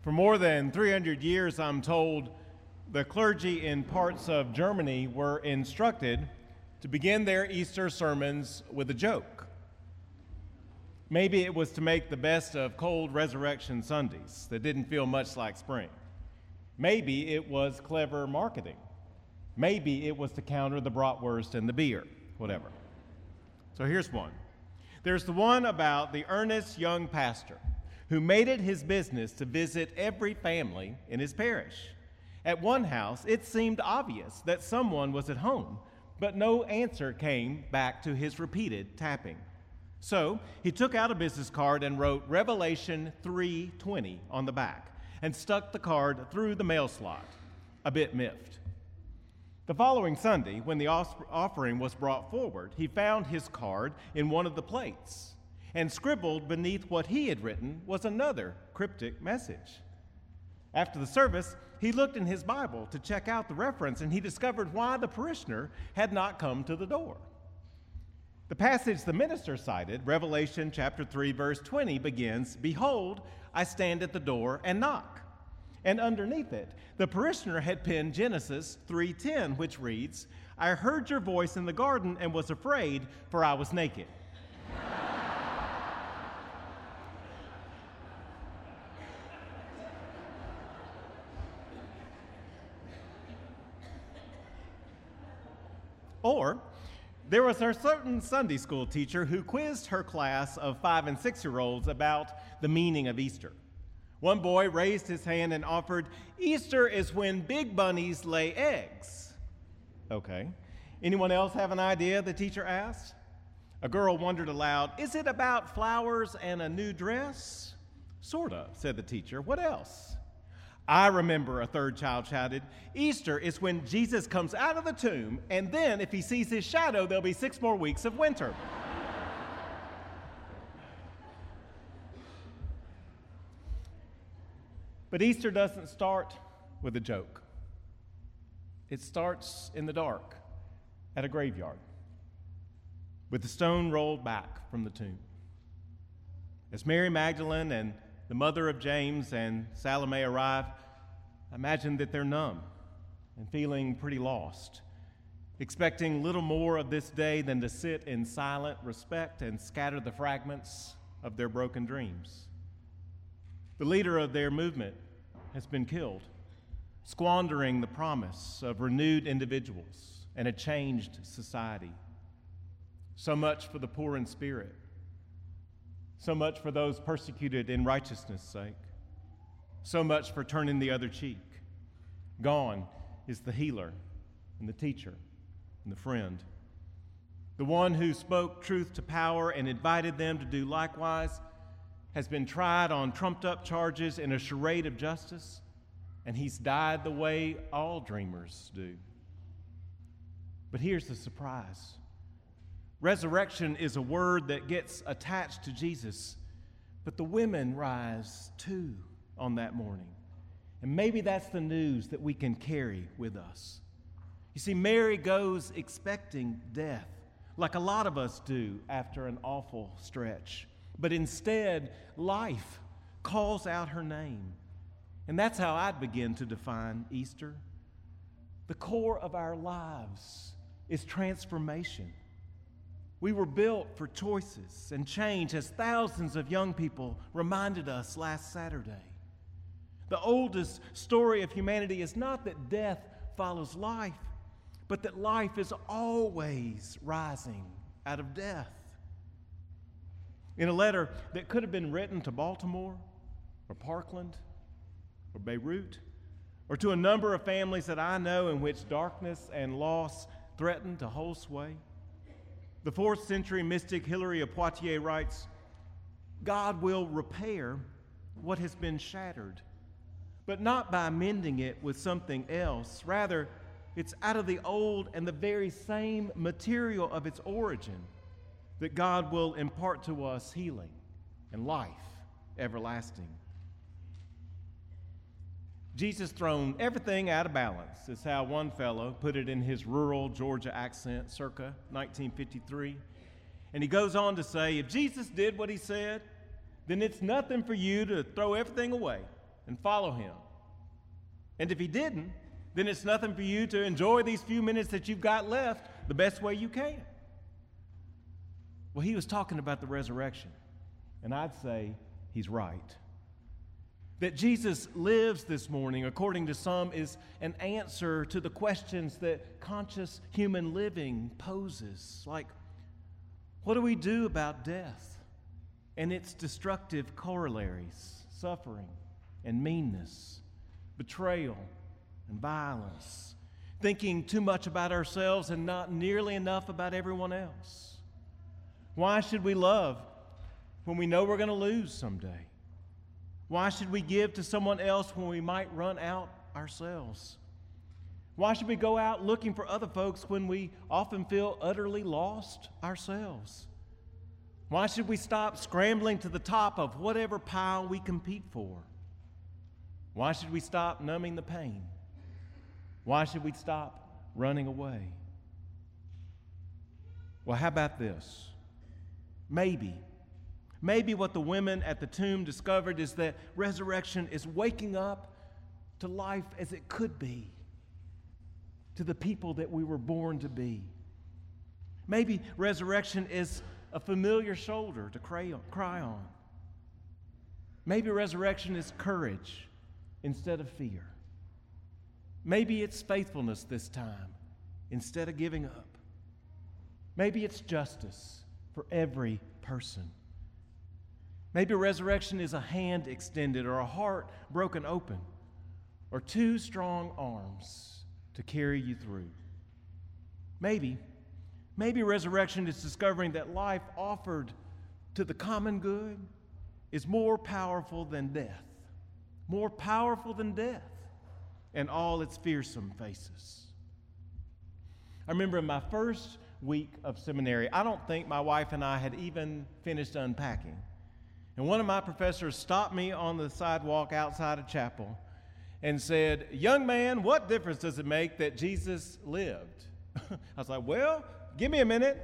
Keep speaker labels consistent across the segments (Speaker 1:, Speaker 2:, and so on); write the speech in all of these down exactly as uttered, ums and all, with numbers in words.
Speaker 1: For more than three hundred years, I'm told, the clergy in parts of Germany were instructed to begin their Easter sermons with a joke. Maybe it was to make the best of cold resurrection Sundays that didn't feel much like spring. Maybe it was clever marketing. Maybe it was to counter the bratwurst and the beer, whatever. So here's one. There's the one about the earnest young pastor who made it his business to visit every family in his parish. At one house, it seemed obvious that someone was at home, but no answer came back to his repeated tapping. So he took out a business card and wrote Revelation three twenty on the back and stuck the card through the mail slot, a bit miffed. The following Sunday, when the offering was brought forward, he found his card in one of the plates, and scribbled beneath what he had written was another cryptic message. After the service, he looked in his Bible to check out the reference, and he discovered why the parishioner had not come to the door. The passage the minister cited, Revelation chapter three, verse twenty, begins, "Behold, I stand at the door and knock." And underneath it, the parishioner had penned Genesis three ten, which reads, "I heard your voice in the garden and was afraid, for I was naked." Or, there was a certain Sunday school teacher who quizzed her class of five and six-year-olds about the meaning of Easter. One boy raised his hand and offered, "Easter is when big bunnies lay eggs." Okay. Anyone else have an idea? The teacher asked. A girl wondered aloud, "Is it about flowers and a new dress?" "Sort of," said the teacher. "What else?" "I remember," a third child shouted. "Easter is when Jesus comes out of the tomb, and then if he sees his shadow, there'll be six more weeks of winter." But Easter doesn't start with a joke. It starts in the dark at a graveyard with the stone rolled back from the tomb. As Mary Magdalene and the mother of James and Salome arrive, imagine that they're numb and feeling pretty lost, expecting little more of this day than to sit in silent respect and scatter the fragments of their broken dreams. The leader of their movement has been killed, squandering the promise of renewed individuals and a changed society. So much for the poor in spirit. So much for those persecuted in righteousness' sake. So much for turning the other cheek. Gone is the healer and the teacher and the friend. The one who spoke truth to power and invited them to do likewise has been tried on trumped-up charges in a charade of justice, and he's died the way all dreamers do. But here's the surprise. Resurrection is a word that gets attached to Jesus, but the women rise too on that morning. And maybe that's the news that we can carry with us. You see, Mary goes expecting death, like a lot of us do after an awful stretch. But instead, life calls out her name. And that's how I'd begin to define Easter. The core of our lives is transformation. We were built for choices and change, as thousands of young people reminded us last Saturday. The oldest story of humanity is not that death follows life, but that life is always rising out of death. In a letter that could have been written to Baltimore or Parkland or Beirut, or to a number of families that I know in which darkness and loss threaten to hold sway, the fourth century mystic Hilary of Poitiers writes, "God will repair what has been shattered, but not by mending it with something else. Rather, it's out of the old and the very same material of its origin that God will impart to us healing and life everlasting." Jesus thrown everything out of balance is how one fellow put it in his rural Georgia accent circa nineteen fifty-three. And he goes on to say, if Jesus did what he said, then it's nothing for you to throw everything away and follow him. And if he didn't, then it's nothing for you to enjoy these few minutes that you've got left the best way you can. Well, he was talking about the resurrection, and I'd say he's right. That Jesus lives this morning, according to some, is an answer to the questions that conscious human living poses. Like, what do we do about death and its destructive corollaries, suffering and meanness, betrayal and violence, thinking too much about ourselves and not nearly enough about everyone else? Why should we love when we know we're going to lose someday? Why should we give to someone else when we might run out ourselves? Why should we go out looking for other folks when we often feel utterly lost ourselves? Why should we stop scrambling to the top of whatever pile we compete for? Why should we stop numbing the pain? Why should we stop running away? Well, how about this? Maybe. Maybe what the women at the tomb discovered is that resurrection is waking up to life as it could be, to the people that we were born to be. Maybe resurrection is a familiar shoulder to cry on. Maybe resurrection is courage instead of fear. Maybe it's faithfulness this time instead of giving up. Maybe it's justice for every person. Maybe resurrection is a hand extended or a heart broken open or two strong arms to carry you through. Maybe, maybe resurrection is discovering that life offered to the common good is more powerful than death, more powerful than death and all its fearsome faces. I remember in my first week of seminary, I don't think my wife and I had even finished unpacking. And one of my professors stopped me on the sidewalk outside of chapel and said, "Young man, what difference does it make that Jesus lived?" I was like, "Well, give me a minute."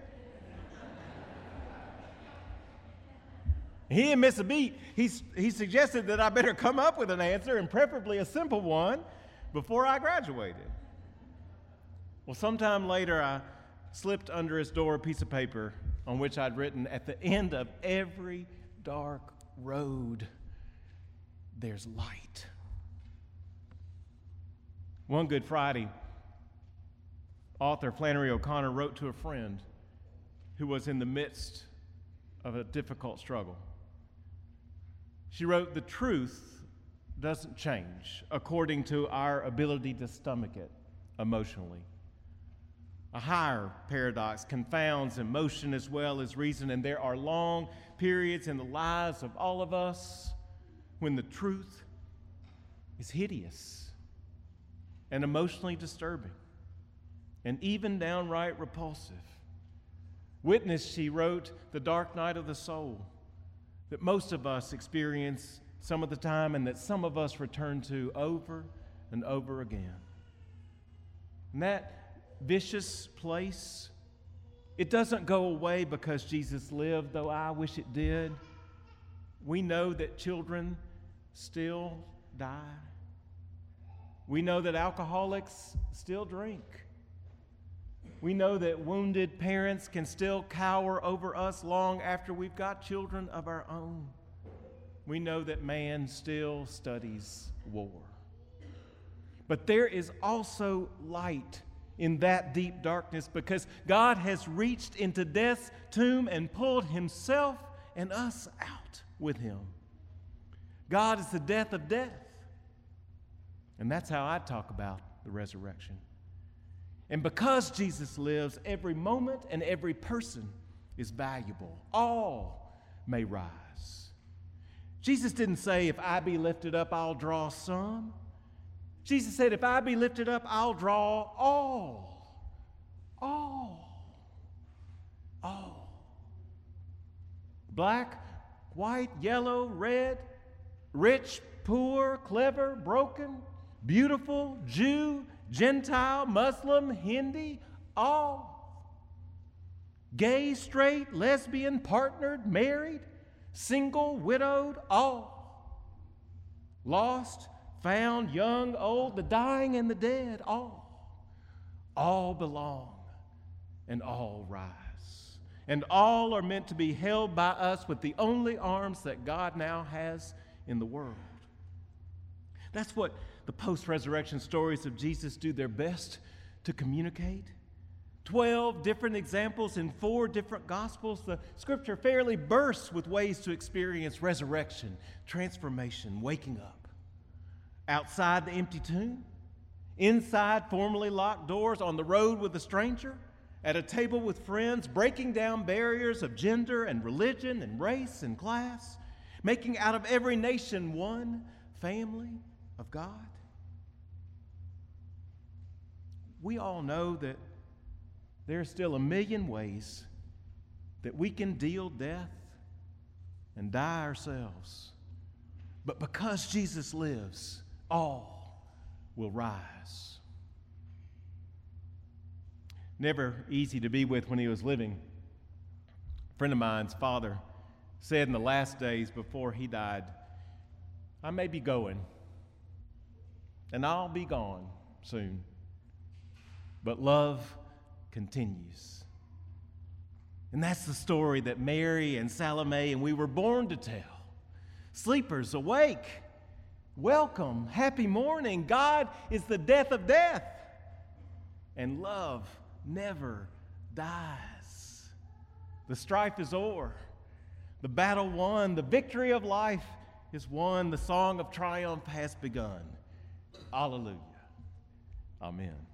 Speaker 1: He didn't miss a beat. He, he suggested that I better come up with an answer, and preferably a simple one, before I graduated. Well, sometime later, I slipped under his door a piece of paper on which I'd written, "At the end of every dark road, there's light." One Good Friday, author Flannery O'Connor wrote to a friend who was in the midst of a difficult struggle. She wrote, "The truth doesn't change according to our ability to stomach it emotionally. A higher paradox confounds emotion as well as reason, and there are long periods in the lives of all of us when the truth is hideous and emotionally disturbing and even downright repulsive. Witness," she wrote, "the dark night of the soul that most of us experience some of the time and that some of us return to over and over again. And that vicious place, it doesn't go away because Jesus lived, though I wish it did. We know that children still die. We know that alcoholics still drink. We know that wounded parents can still cower over us long after we've got children of our own. We know that man still studies war. But there is also light in that deep darkness because God has reached into death's tomb and pulled himself and us out with him. God is the death of death. And that's how I talk about the resurrection. And because Jesus lives, every moment and every person is valuable. All may rise. Jesus didn't say, "If I be lifted up, I'll draw some." Jesus said, "If I be lifted up, I'll draw all." All. All. Black, white, yellow, red, rich, poor, clever, broken, beautiful, Jew, Gentile, Muslim, Hindi, all. Gay, straight, lesbian, partnered, married, single, widowed, all. Lost, found, young, old, the dying and the dead, all, all belong and all rise. And all are meant to be held by us with the only arms that God now has in the world. That's what the post-resurrection stories of Jesus do their best to communicate. Twelve different examples in four different gospels. The scripture fairly bursts with ways to experience resurrection, transformation, waking up. Outside the empty tomb, inside formerly locked doors, on the road with a stranger, at a table with friends, breaking down barriers of gender and religion and race and class, making out of every nation one family of God. We all know that there are still a million ways that we can deal death and die ourselves. But because Jesus lives, all will rise. Never easy to be with when he was living. A friend of mine's father said in the last days before he died, I may be going, and I'll be gone soon, but love continues. And that's the story that Mary and Salome and we were born to tell. Sleepers, awake, welcome, happy morning. God is the death of death, and love never dies. The strife is o'er, the battle won, the victory of life is won, the song of triumph has begun. Hallelujah. Amen.